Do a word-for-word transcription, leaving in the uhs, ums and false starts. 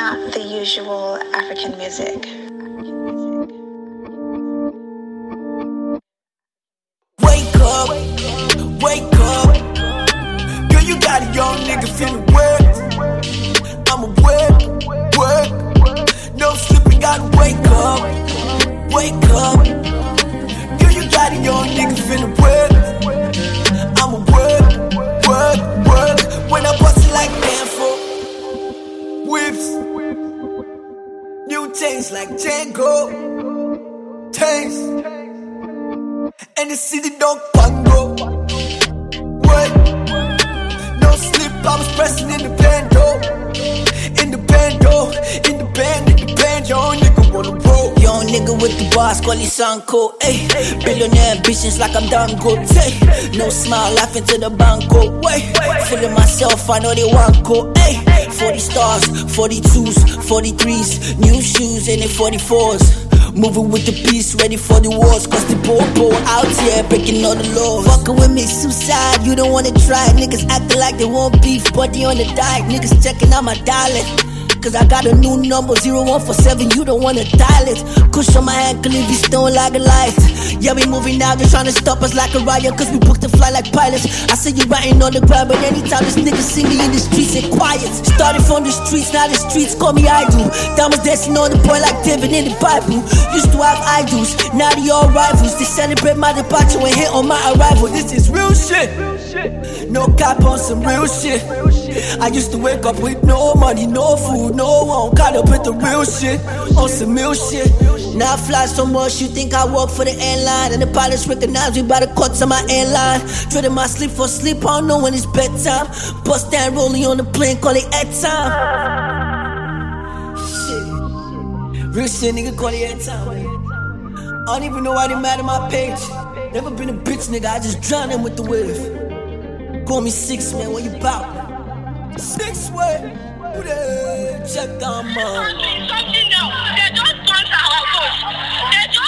not the usual African music. Wake up, wake up. Girl, you got a young nigga feeling work. I'ma work, work. No sleeping, gotta wake up, wake up. Girl, you got a young nigga feeling work. I'ma work, work, work. When I bust it like Danfo, whips, new chains like Django, taste. And the city don't pango. What? No sleep, I was pressing in the bando. In the bando, in the band, in the band. Young nigga wanna roll. Young nigga with the bars, call it Sanko. Ayy, billionaire ambitions like I'm Dangote. No smile, laughing to the banco. Wait, feeling myself, I know they want go. Ayy, forty stars, forty-twos, forty-threes, new shoes, and they forty-fours. Moving with the peace, ready for the wars. Cause the popo out here breaking all the laws. Fucking with me, suicide, you don't wanna try. Niggas acting like they want beef, but they on the diet. Niggas checking out my dialect, cause I got a new number, zero one four seven, you don't wanna dial it. Kush on my ankle if you stone like a light. Yeah, we moving now, they tryna stop us like a riot. Cause we booked to fly like pilots. I see you writing on the ground, but anytime this nigga see me in the streets, they quiet. Started from the streets, now the streets call me idol. Diamonds dancing on the boy like David in the Bible. Used to have idols, now they all rivals. They celebrate my departure and hit on my arrival. This is real shit, no cap on some real shit. I used to wake up with no money, no food, no one. Caught up with the real shit, on some real shit. Now I fly so much, you think I work for the airline. And the pilots recognize me by the cuts on my airline. Trading my sleep for sleep, I don't know when it's bedtime. Bust down rolling on the plane, call it head time. Shit, real shit, nigga, call it head time. I don't even know why they mad at my page. Never been a bitch, nigga, I just drown in with the wave. Call me six, man, what you bout? Six way, who the check down, man. Something now. They don't sponsor our vote. They